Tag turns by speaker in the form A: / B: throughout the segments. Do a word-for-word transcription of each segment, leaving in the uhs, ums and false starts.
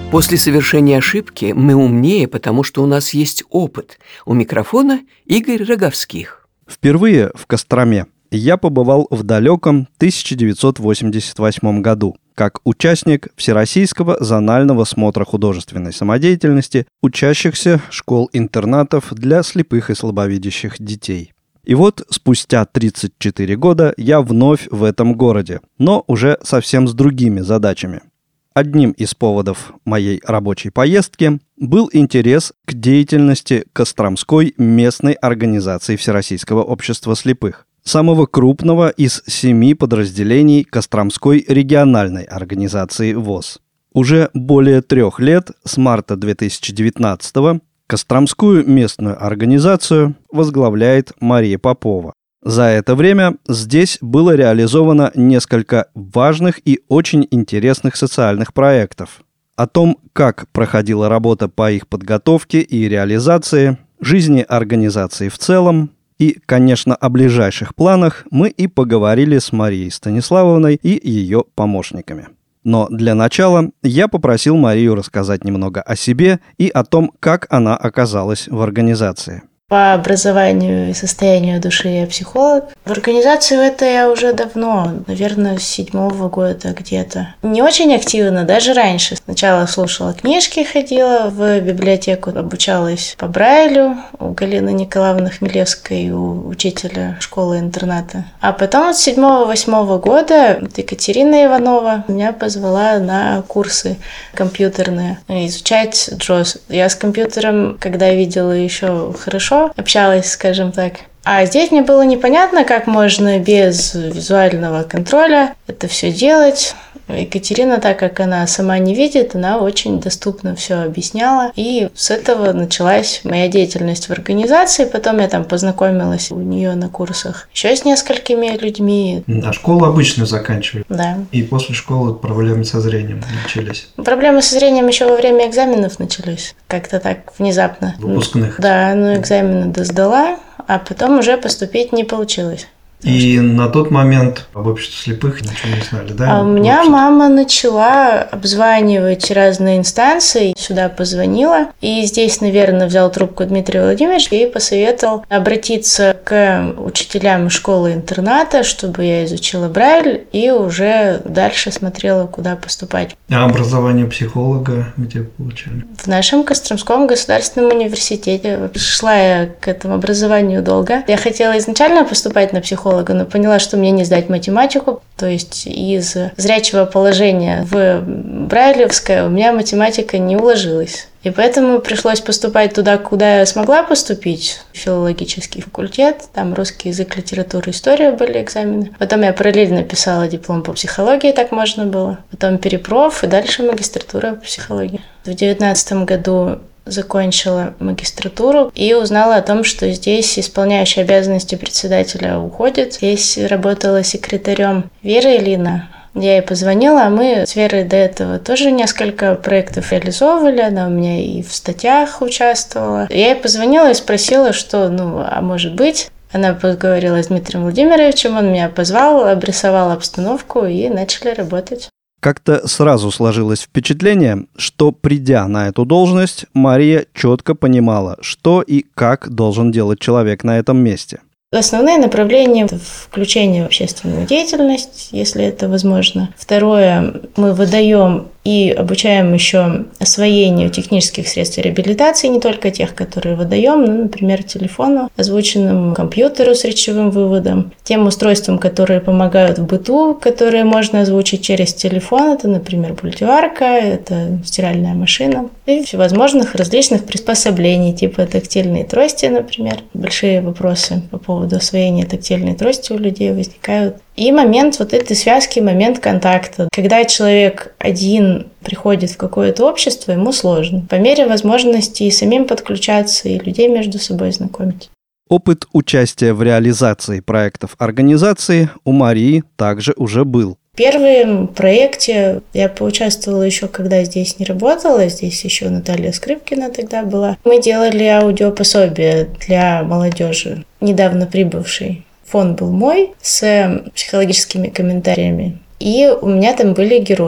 A: После совершения ошибки мы умнее, потому что у нас есть опыт. У микрофона Игорь Роговских.
B: Впервые в Костроме я побывал в далеком тысяча девятьсот восемьдесят восьмом году как участник Всероссийского зонального смотра художественной самодеятельности учащихся школ-интернатов для слепых и слабовидящих детей. И вот спустя тридцать четыре года я вновь в этом городе, но уже совсем с другими задачами. Одним из поводов моей рабочей поездки был интерес к деятельности Костромской местной организации Всероссийского общества слепых, самого крупного из семи подразделений Костромской региональной организации ВОС. Уже более трех лет, с марта две тысячи девятнадцатого, Костромскую местную организацию возглавляет Мария Попова. За это время здесь было реализовано несколько важных и очень интересных социальных проектов. О том, как проходила работа по их подготовке и реализации, жизни организации в целом и, конечно, о ближайших планах мы и поговорили с Марией Станиславовной и ее помощниками. Но для начала я попросил Марию рассказать немного о себе и о том, как она оказалась в организации.
C: По образованию и состоянию души я психолог. В организации в этой я уже давно, наверное, с седьмого года где-то. Не очень активно, даже раньше. Сначала слушала книжки, ходила в библиотеку, обучалась по Брайлю у Галины Николаевны Хмелевской, у учителя школы-интерната. А потом с седьмого-восьмого года Екатерина Иванова меня позвала на курсы компьютерные, изучать джоз. Я с компьютером, когда видела еще хорошо, общалась, скажем так. А здесь мне было непонятно, как можно без визуального контроля это все делать. Екатерина, так как она сама не видит, она очень доступно все объясняла. И с этого началась моя деятельность в организации. Потом я там познакомилась у нее на курсах еще с несколькими людьми.
D: А школу обычную заканчивали?
C: Да.
D: И после школы проблемы со зрением начались?
C: Проблемы со зрением еще во время экзаменов начались. Как-то так внезапно.
D: Выпускных?
C: Да, ну экзамены досдала, а потом уже поступить не получилось.
D: И что... на тот момент об обществе слепых ничего не знали, да?
C: А у меня мама начала обзванивать разные инстанции, сюда позвонила. И здесь, наверное, взял трубку Дмитрий Владимирович и посоветовал обратиться к учителям школы-интерната, чтобы я изучила Брайль и уже дальше смотрела, куда поступать.
D: А образование психолога где получали?
C: В нашем Костромском государственном университете. Шла я к этому образованию долго. Я хотела изначально поступать на психолога, но поняла, что мне не сдать математику. То есть из зрячего положения в брайлевское у меня математика не уложилась. И поэтому пришлось поступать туда, куда я смогла поступить. Филологический факультет, там русский язык, литература, история были экзамены. Потом я параллельно писала диплом по психологии, так можно было. Потом перепроф и дальше магистратура по психологии. В девятнадцатом году закончила магистратуру и узнала о том, что здесь исполняющая обязанности председателя уходит. Здесь работала секретарем Вера Ильина. Я ей позвонила, а мы с Верой до этого тоже несколько проектов реализовывали. Она у меня и в статьях участвовала. Я ей позвонила и спросила, что, ну, а может быть... Она поговорила с Дмитрием Владимировичем, он меня позвал, обрисовал обстановку и начали работать.
B: Как-то сразу сложилось впечатление, что, придя на эту должность, Мария четко понимала, что и как должен делать человек на этом месте.
C: Основные направления – это включение в общественную деятельность, если это возможно. Второе, мы выдаем и обучаем еще освоению технических средств реабилитации, не только тех, которые выдаем, ну, например, телефону, озвученному компьютеру с речевым выводом, тем устройствам, которые помогают в быту, которые можно озвучить через телефон. Это, например, мультиварка, это стиральная машина и всевозможных различных приспособлений, типа тактильной трости, например. Большие вопросы по поводу освоения тактильной трости у людей возникают. И момент вот этой связки, момент контакта. Когда человек один приходит в какое-то общество, ему сложно. По мере возможности и самим подключаться, и людей между собой знакомить.
B: Опыт участия в реализации проектов организации у Марии также уже был.
C: В первом проекте я поучаствовала еще, когда здесь не работала. Здесь еще Наталья Скрипкина тогда была. Мы делали аудиопособие для молодежи, недавно прибывшей. Фон был мой, с психологическими комментариями. И у меня там были герои.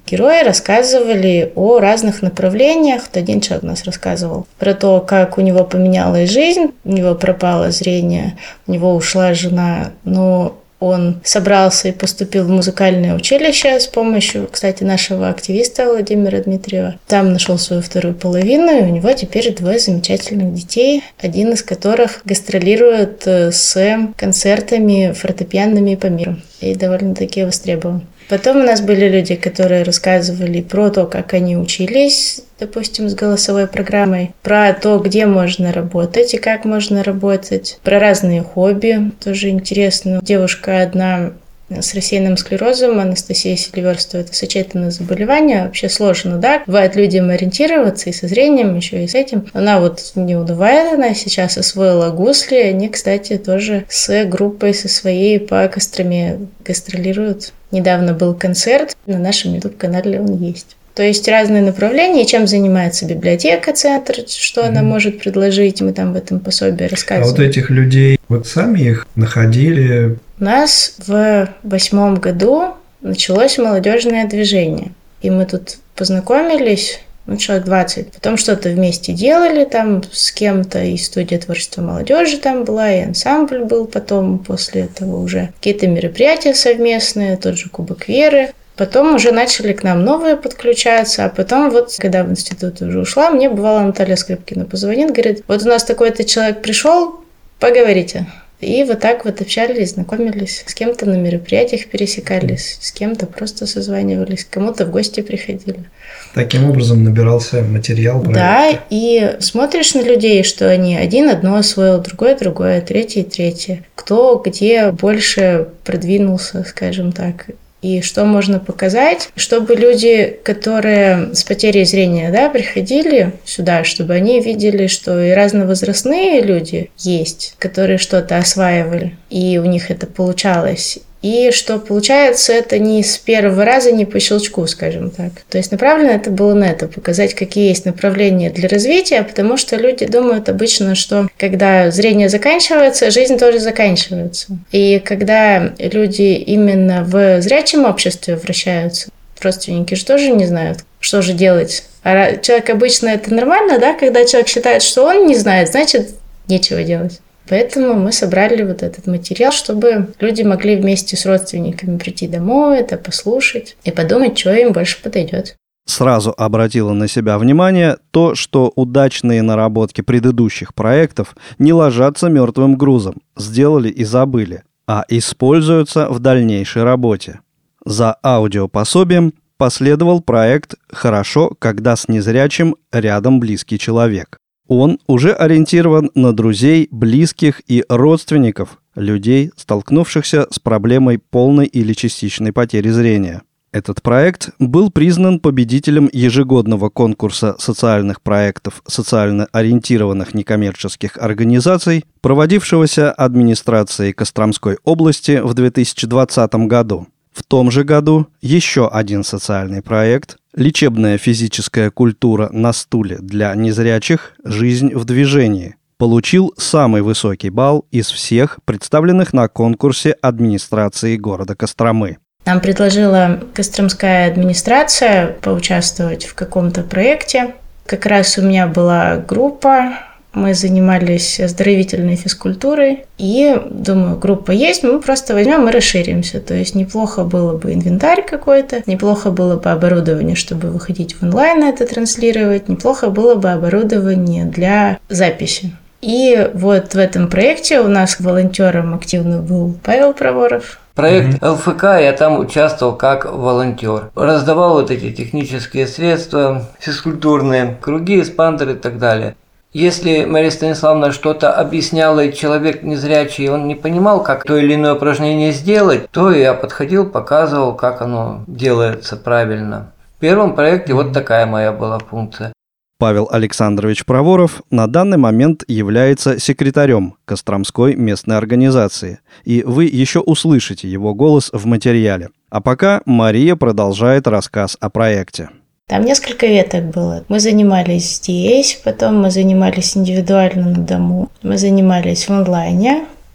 C: Герои рассказывали о разных направлениях. Вот один человек у нас рассказывал про то, как у него поменялась жизнь, у него пропало зрение, у него ушла жена, но он собрался и поступил в музыкальное училище с помощью, кстати, нашего активиста Владимира Дмитриева. Там нашел свою вторую половину, и у него теперь двое замечательных детей, один из которых гастролирует с концертами фортепианными по миру и довольно-таки востребован. Потом у нас были люди, которые рассказывали про то, как они учились, допустим, с голосовой программой, про то, где можно работать и как можно работать, про разные хобби, тоже интересно. Девушка одна с рассеянным склерозом, Анастасия Селиверстова, это сочетанное заболевание, вообще сложно, да? Бывает людям ориентироваться и со зрением, еще и с этим. Она вот не унывает, она сейчас освоила гусли, они, кстати, тоже с группой со своей по Костроме гастролируют. Недавно был концерт, на нашем YouTube-канале он есть. То есть разные направления, чем занимается библиотека, центр, что mm-hmm. она может предложить, мы там в этом пособии рассказываем.
D: А вот этих людей, вот сами их находили?
C: У нас в восьмом году началось молодежное движение, и мы тут познакомились, ну, человек двадцать, потом что-то вместе делали там с кем-то, и студия творчества молодежи там была, и ансамбль был потом, после этого уже какие-то мероприятия совместные, тот же Кубок Веры. Потом уже начали к нам новые подключаться, а потом вот, когда в институт уже ушла, мне бывало Наталья Скрипкина позвонит, говорит, вот у нас такой-то человек пришел, поговорите. И вот так вот общались, знакомились, с кем-то на мероприятиях пересекались, с кем-то просто созванивались, к кому-то в гости приходили.
D: Таким образом набирался материал проекта.
C: Да, и смотришь на людей, что они один одно освоил, другое другое, третье третье. Кто где больше продвинулся, скажем так. И что можно показать, чтобы люди, которые с потерей зрения, да, приходили сюда, чтобы они видели, что и разновозрастные люди есть, которые что-то осваивали, и у них это получалось. И что получается это не с первого раза, не по щелчку, скажем так. То есть направлено это было на это, показать, какие есть направления для развития, потому что люди думают обычно, что когда зрение заканчивается, жизнь тоже заканчивается. И когда люди именно в зрячем обществе вращаются, родственники же тоже не знают, что же делать. А человек обычно это нормально, да, когда человек считает, что он не знает, значит, нечего делать. Поэтому мы собрали вот этот материал, чтобы люди могли вместе с родственниками прийти домой, это послушать и подумать, что им больше подойдет.
B: Сразу обратило на себя внимание то, что удачные наработки предыдущих проектов не ложатся мертвым грузом, сделали и забыли, а используются в дальнейшей работе. За аудиопособием последовал проект «Хорошо, когда с незрячим рядом близкий человек». Он уже ориентирован на друзей, близких и родственников, людей, столкнувшихся с проблемой полной или частичной потери зрения. Этот проект был признан победителем ежегодного конкурса социальных проектов социально ориентированных некоммерческих организаций, проводившегося администрацией Костромской области в две тысячи двадцатом году. В том же году еще один социальный проект «Лечебная физическая культура на стуле для незрячих. Жизнь в движении» получил самый высокий балл из всех представленных на конкурсе администрации города Костромы.
C: Нам предложила Костромская администрация поучаствовать в каком-то проекте. Как раз у меня была группа, мы занимались оздоровительной физкультурой. И, думаю, группа есть, мы просто возьмем и расширимся. То есть неплохо было бы инвентарь какой-то, неплохо было бы оборудование, чтобы выходить в онлайн это транслировать, неплохо было бы оборудование для записи. И вот в этом проекте у нас волонтером активно был Павел Проворов.
E: Проект эл эф ка, я там участвовал как волонтер. Раздавал вот эти технические средства, физкультурные, круги, эспандеры и так далее. Если Мария Станиславовна что-то объясняла, и человек незрячий, он не понимал, как то или иное упражнение сделать, то я подходил, показывал, как оно делается правильно. В первом проекте вот такая моя была функция.
B: Павел Александрович Проворов на данный момент является секретарем Костромской местной организации, и вы еще услышите его голос в материале. А пока Мария продолжает рассказ о проекте.
C: Там несколько веток было. Мы занимались здесь, потом мы занимались индивидуально на дому, мы занимались в онлайне,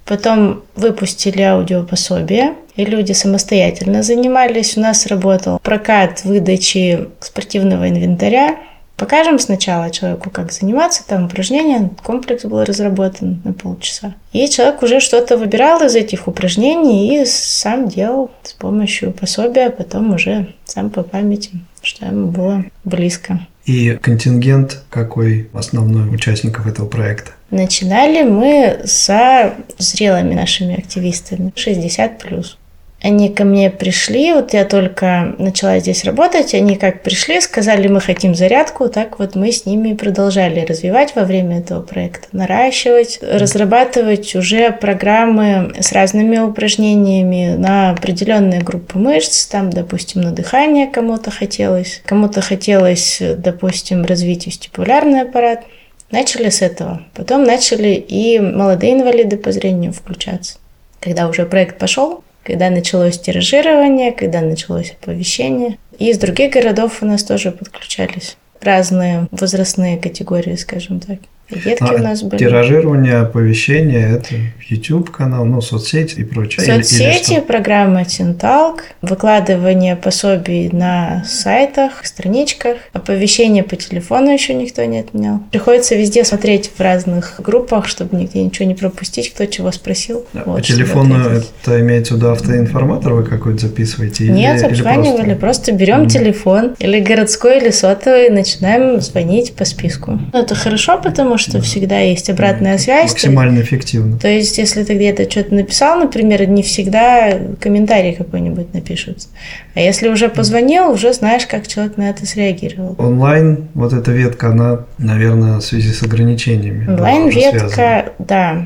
C: Потом выпустили аудиопособие, и люди самостоятельно занимались. У нас работал прокат выдачи спортивного инвентаря. Покажем сначала человеку, как заниматься, там упражнения, комплекс был разработан на полчаса. И человек уже что-то выбирал из этих упражнений и сам делал с помощью пособия, потом уже сам по памяти, что ему было близко.
D: И контингент какой основной участников этого проекта?
C: Начинали мы со зрелыми нашими активистами, шестьдесят плюс. Они ко мне пришли, вот я только начала здесь работать, они как пришли, сказали, мы хотим зарядку, так вот мы с ними продолжали развивать во время этого проекта, наращивать, разрабатывать уже программы с разными упражнениями на определенные группы мышц, там, допустим, на дыхание кому-то хотелось, кому-то хотелось, допустим, развить вестибулярный аппарат. Начали с этого. Потом начали и молодые инвалиды по зрению включаться. Когда уже проект пошел, когда началось тиражирование, когда началось оповещение. И из других городов у нас тоже подключались разные возрастные категории, скажем так. И детки
D: а
C: у нас были.
D: Тиражирование, оповещение – это YouTube-канал, ну, соцсети и прочее?
C: Соцсети, или, или программа Тинталк, выкладывание пособий на сайтах, страничках, оповещение по телефону еще никто не отменял. Приходится везде смотреть в разных группах, чтобы нигде ничего не пропустить, кто чего спросил.
D: Да,
C: вот,
D: по телефону это имеется в виду автоинформатор вы какой-то записываете?
C: Нет,
D: или,
C: обзванивали,
D: или
C: просто
D: просто, просто
C: берем
D: mm-hmm.
C: телефон, или городской, или сотовый, начинаем звонить по списку. Это хорошо, потому что что всегда есть обратная связь.
D: Максимально эффективно.
C: То есть, если ты где-то что-то написал, например, не всегда комментарий какой-нибудь напишут. А если уже позвонил, уже знаешь, как человек на это среагировал.
D: Онлайн, вот эта ветка, она, наверное, в связи с ограничениями.
C: Онлайн-ветка, да.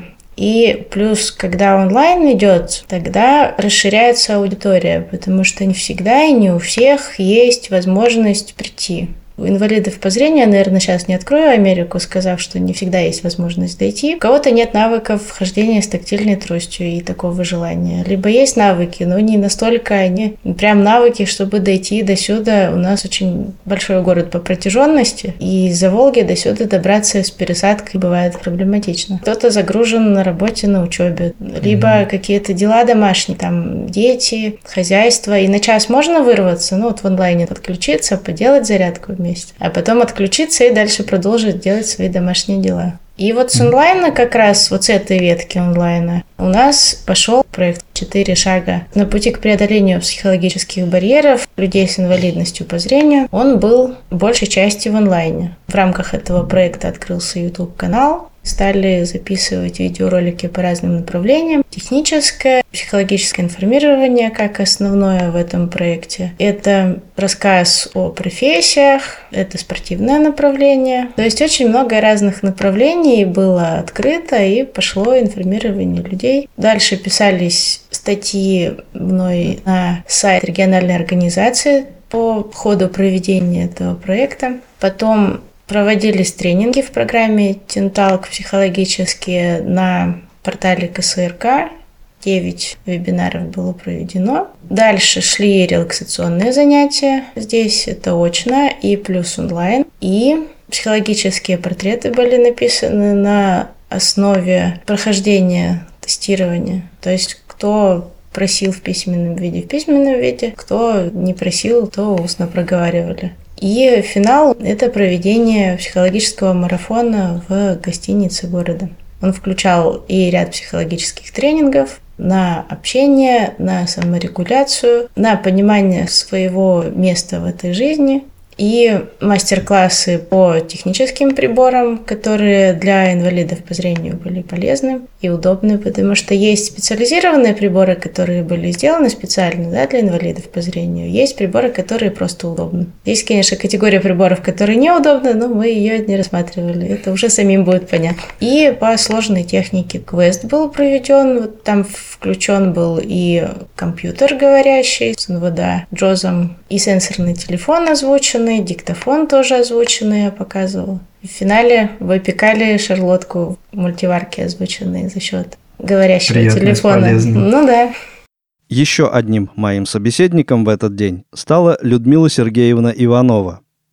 C: И плюс, когда онлайн идет, тогда расширяется аудитория, потому что не всегда и не у всех есть возможность прийти. У инвалидов по зрению, наверное, сейчас не открою Америку, сказав, что не всегда есть возможность дойти. У кого-то нет навыков хождения с тактильной тростью и такого желания. Либо есть навыки, но не настолько они прям навыки, чтобы дойти до сюда. У нас очень большой город по протяженности, и из-за Волги до сюда добраться с пересадкой бывает проблематично. Кто-то загружен на работе, на учебе, либо mm-hmm. какие-то дела домашние, там дети, хозяйство. И на час можно вырваться, ну вот в онлайне подключиться, поделать зарядку вместе, а потом отключиться и дальше продолжить делать свои домашние дела. И вот с онлайна как раз, вот с этой ветки онлайна, у нас пошел проект «Четыре шага на пути к преодолению психологических барьеров людей с инвалидностью по зрению». Он был большей частью в онлайне. В рамках этого проекта открылся YouTube-канал. Стали записывать видеоролики по разным направлениям. Техническое, психологическое информирование как основное в этом проекте. Это рассказ о профессиях, это спортивное направление. То есть очень много разных направлений было открыто и пошло информирование людей. Дальше писались статьи мной на сайт региональной организации по ходу проведения этого проекта. Потом проводились тренинги в программе Тинталк психологические на портале ка эс эр ка. девять вебинаров было проведено. Дальше шли релаксационные занятия. Здесь это очно и плюс онлайн. И психологические портреты были написаны на основе прохождения тестирования. То есть кто просил в письменном виде, в письменном виде, кто не просил, то устно проговаривали. И финал – это проведение психологического марафона в гостинице города. Он включал и ряд психологических тренингов на общение, на саморегуляцию, на понимание своего места в этой жизни и мастер-классы по техническим приборам, которые для инвалидов по зрению были полезны и удобны, потому что есть специализированные приборы, которые были сделаны специально, да, для инвалидов по зрению, есть приборы, которые просто удобны. Есть, конечно, категория приборов, которые неудобны, но мы ее не рассматривали, это уже самим будет понятно. И по сложной технике квест был проведен, вот там включен был и компьютер говорящий с эн вэ дэ, джозом, и сенсорный телефон озвучен, диктофон тоже озвученный я показывала. В финале выпекали шарлотку в мультиварке, озвученной за счет говорящего
D: Приятно,
C: телефона.
D: полезно.
C: Ну да.
B: Еще одним моим собеседником в этот день стала Людмила Сергеевна Иванова.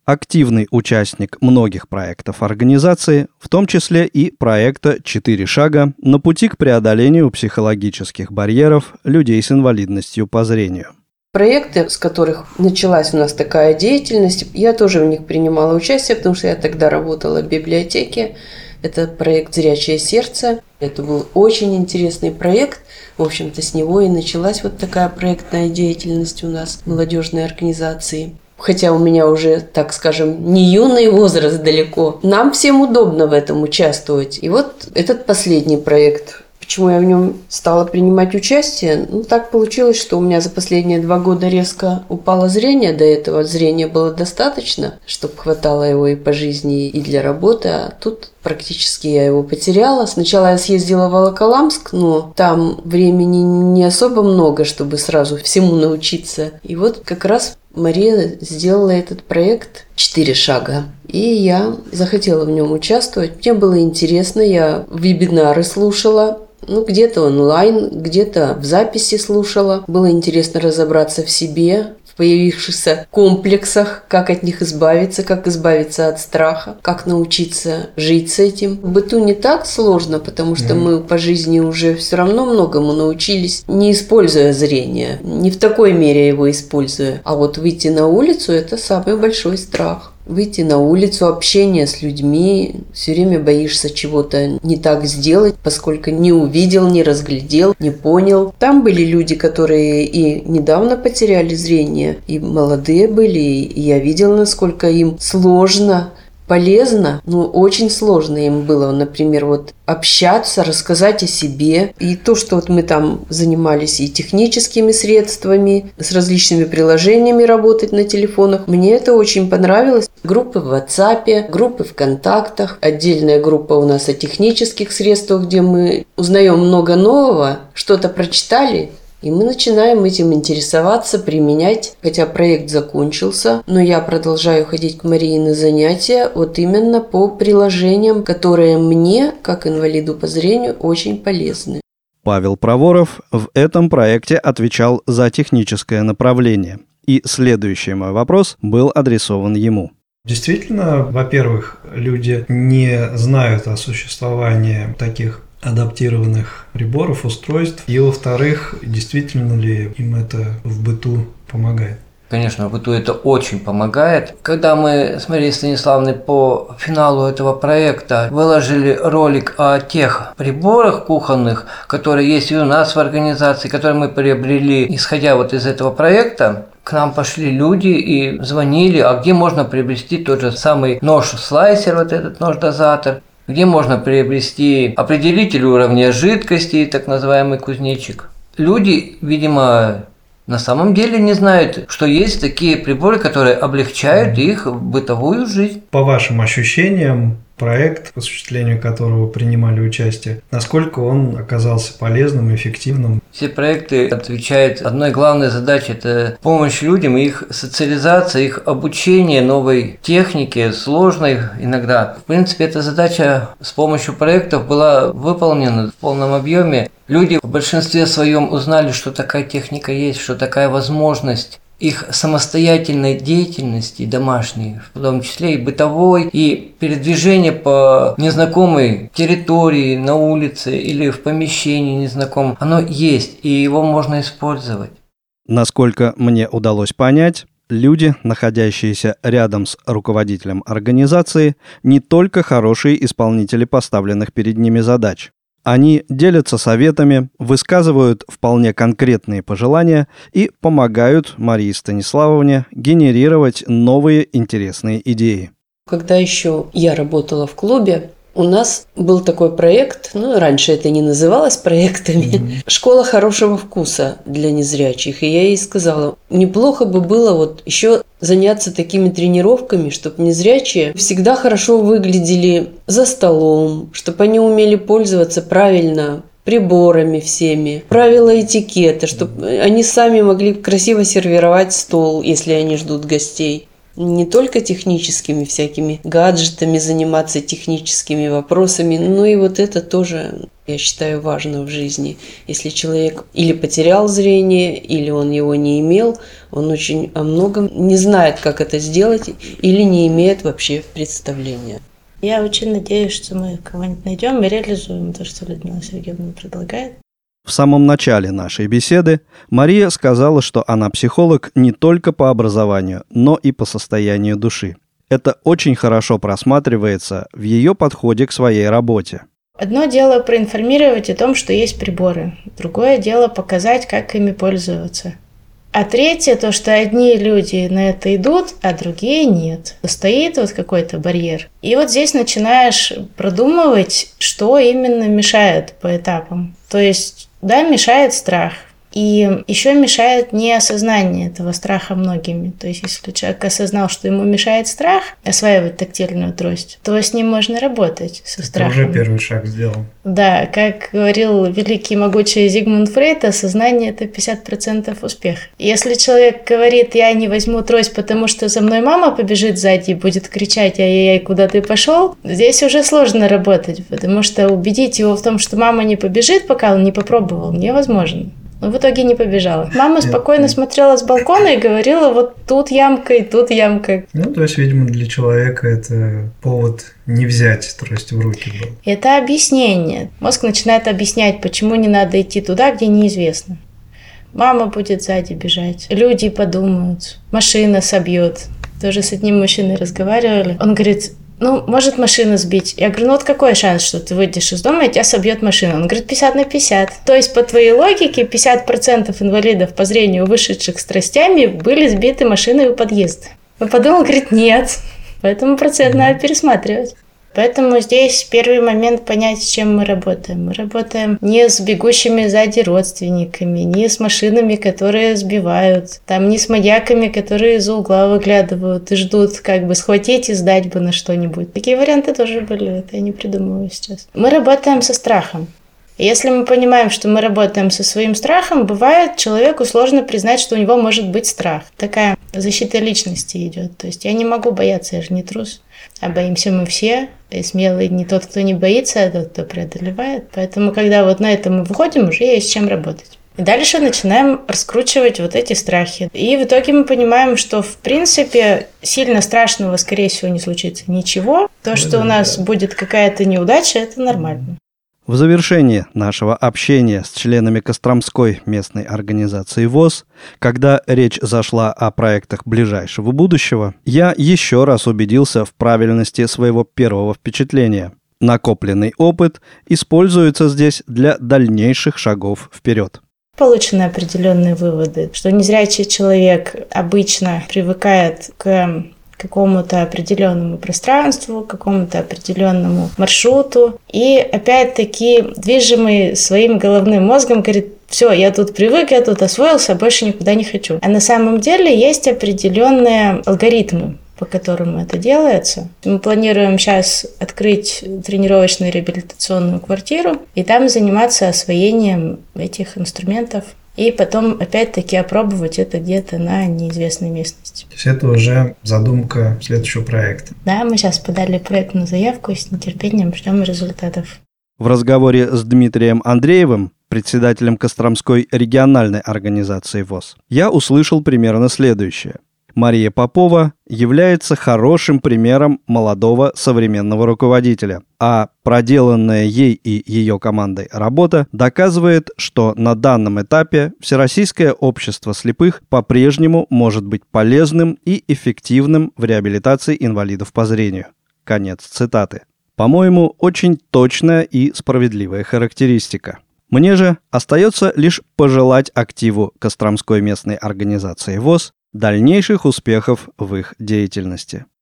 B: Активный участник многих проектов организации, в том числе и проекта «Четыре шага» на пути к преодолению психологических барьеров людей с инвалидностью по зрению.
F: Проекты, с которых началась у нас такая деятельность, я тоже в них принимала участие, потому что я тогда работала в библиотеке. Это проект «Зрячее сердце». Это был очень интересный проект. В общем-то, с него и началась вот такая проектная деятельность у нас в молодежной организации. Хотя у меня уже, так скажем, не юный возраст далеко. Нам всем удобно в этом участвовать. И вот этот последний проект. Почему я в нем стала принимать участие? Ну, так получилось, что у меня за последние два года резко упало зрение. До этого зрения было достаточно, чтобы хватало его и по жизни, и для работы. А тут практически я его потеряла. Сначала я съездила в Волоколамск, но там времени не особо много, чтобы сразу всему научиться. И вот как раз Мария сделала этот проект «Четыре шага». И я захотела в нем участвовать. Мне было интересно, я вебинары слушала. Ну, где-то онлайн, где-то в записи слушала. Было интересно разобраться в себе, в появившихся комплексах, как от них избавиться, как избавиться от страха, как научиться жить с этим. В быту не так сложно, потому что мы по жизни уже все равно многому научились, не используя зрение, не в такой мере его используя. А вот выйти на улицу – это самый большой страх. Выйти на улицу, общение с людьми, все время боишься чего-то не так сделать, поскольку не увидел, не разглядел, не понял. Там были люди, которые и недавно потеряли зрение, и молодые были, и я видела, насколько им сложно, полезно, но очень сложно им было, например, вот общаться, рассказать о себе. И то, что вот мы там занимались и техническими средствами, с различными приложениями работать на телефонах, мне это очень понравилось. Группы в WhatsApp, группы в контактах, отдельная группа у нас о технических средствах, где мы узнаем много нового, что-то прочитали, и мы начинаем этим интересоваться, применять. Хотя проект закончился, но я продолжаю ходить к Марии на занятия вот именно по приложениям, которые мне, как инвалиду по зрению, очень полезны.
B: Павел Проворов в этом проекте отвечал за техническое направление. И следующий мой вопрос был адресован ему.
D: Действительно, во-первых, люди не знают о существовании таких адаптированных приборов, устройств. И, во-вторых, действительно ли им это в быту помогает?
E: Конечно, в быту это очень помогает. Когда мы с Марией Станиславовной по финалу этого проекта выложили ролик о тех приборах кухонных, которые есть и у нас в организации, которые мы приобрели, исходя вот из этого проекта, к нам пошли люди и звонили, а где можно приобрести тот же самый нож-слайсер, вот этот нож-дозатор, где можно приобрести определитель уровня жидкости, так называемый кузнечик. Люди, видимо, на самом деле не знают, что есть такие приборы, которые облегчают их бытовую жизнь.
D: По вашим ощущениям, проект, в осуществлении которого принимали участие, насколько он оказался полезным и эффективным?
E: Все проекты отвечают одной главной задаче – это помощь людям, их социализация, их обучение новой технике, сложной иногда. В принципе, эта задача с помощью проектов была выполнена в полном объеме. Люди в большинстве своем узнали, что такая техника есть, что такая возможность их самостоятельной деятельности домашней, в том числе и бытовой, и передвижение по незнакомой территории, на улице или в помещении незнакомом, оно есть, и его можно использовать.
B: Насколько мне удалось понять, люди, находящиеся рядом с руководителем организации, не только хорошие исполнители поставленных перед ними задач. Они делятся советами, высказывают вполне конкретные пожелания и помогают Марии Станиславовне генерировать новые интересные идеи.
F: Когда еще я работала в клубе, у нас был такой проект, ну, раньше это не называлось проектами, mm-hmm. «Школа хорошего вкуса для незрячих». И я ей сказала, неплохо бы было вот еще заняться такими тренировками, чтобы незрячие всегда хорошо выглядели за столом, чтобы они умели пользоваться правильно приборами всеми, правила этикета, чтобы они сами могли красиво сервировать стол, если они ждут гостей. Не только техническими всякими гаджетами заниматься, техническими вопросами, но и вот это тоже, я считаю, важно в жизни. Если человек или потерял зрение, или он его не имел, он очень о многом не знает, как это сделать, или не имеет вообще представления.
C: Я очень надеюсь, что мы кого-нибудь найдем и реализуем то, что Людмила Сергеевна предлагает.
B: В самом начале нашей беседы Мария сказала, что она психолог не только по образованию, но и по состоянию души. Это очень хорошо просматривается в ее подходе к своей работе.
C: Одно дело проинформировать о том, что есть приборы. Другое дело показать, как ими пользоваться. А третье, то, что одни люди на это идут, а другие нет. Стоит вот какой-то барьер. И вот здесь начинаешь продумывать, что именно мешает по этапам. То есть, да, мешает страх. И еще мешает неосознание этого страха многими. То есть, если человек осознал, что ему мешает страх осваивать тактильную трость, то с ним можно работать, со
D: Это
C: страхом.
D: уже первый шаг сделал.
C: Да, как говорил великий могучий Зигмунд Фрейд, осознание – это пятьдесят процентов успеха. Если человек говорит, я не возьму трость, потому что за мной мама побежит сзади и будет кричать, ай-яй-яй, куда ты пошел, здесь уже сложно работать, потому что убедить его в том, что мама не побежит, пока он не попробовал, невозможно. Но в итоге не побежала. Мама спокойно смотрела с балкона и говорила, вот тут ямка и тут ямка.
D: Ну, то есть, видимо, для человека это повод не взять трость в руки был.
C: Это объяснение. Мозг начинает объяснять, почему не надо идти туда, где неизвестно. Мама будет сзади бежать. Люди подумают. Машина собьет. Тоже с одним мужчиной разговаривали. Он говорит, ну, может машину сбить. Я говорю, ну вот какой шанс, что ты выйдешь из дома и тебя собьет машина? Он говорит, пятьдесят на пятьдесят. То есть, по твоей логике, пятьдесят процентов инвалидов по зрению, вышедших с тростями, были сбиты машиной у подъезда. Он подумал, говорит, нет. Поэтому процент надо пересматривать. Поэтому здесь первый момент понять, с чем мы работаем. Мы работаем не с бегущими сзади родственниками, не с машинами, которые сбивают, там, не с маньяками, которые из-за угла выглядывают и ждут, как бы схватить и сдать бы на что-нибудь. Такие варианты тоже были, это я не придумываю сейчас. Мы работаем со страхом. И если мы понимаем, что мы работаем со своим страхом, бывает, человеку сложно признать, что у него может быть страх. Такая защита личности идет. То есть я не могу бояться, я же не трус. А боимся мы все. И смелый не тот, кто не боится, а тот, кто преодолевает. Поэтому, когда вот на это мы выходим, уже есть с чем работать. И дальше начинаем раскручивать вот эти страхи. И в итоге мы понимаем, что, в принципе, сильно страшного, скорее всего, не случится ничего. То, что у нас будет какая-то неудача, это нормально.
B: В завершение нашего общения с членами Костромской местной организации ВОС, когда речь зашла о проектах ближайшего будущего, я еще раз убедился в правильности своего первого впечатления. Накопленный опыт используется здесь для дальнейших шагов вперед.
C: Получены определенные выводы, что незрячий человек обычно привыкает к какому-то определенному пространству, к какому-то определенному маршруту. И опять-таки, движимый своим головным мозгом, говорит, все, я тут привык, я тут освоился, больше никуда не хочу. А на самом деле есть определенные алгоритмы, по которым это делается. Мы планируем сейчас открыть тренировочную реабилитационную квартиру и там заниматься освоением этих инструментов. И потом, опять-таки, опробовать это где-то на неизвестной местности.
D: То есть это уже задумка следующего проекта.
C: Да, мы сейчас подали проектную заявку и с нетерпением ждем результатов.
B: В разговоре с Дмитрием Андреевым, председателем Костромской региональной организации ВОС, я услышал примерно следующее. Мария Попова является хорошим примером молодого современного руководителя, а проделанная ей и ее командой работа доказывает, что на данном этапе Всероссийское общество слепых по-прежнему может быть полезным и эффективным в реабилитации инвалидов по зрению. Конец цитаты. По-моему, очень точная и справедливая характеристика. Мне же остается лишь пожелать активу Костромской местной организации ВОС дальнейших успехов в их деятельности.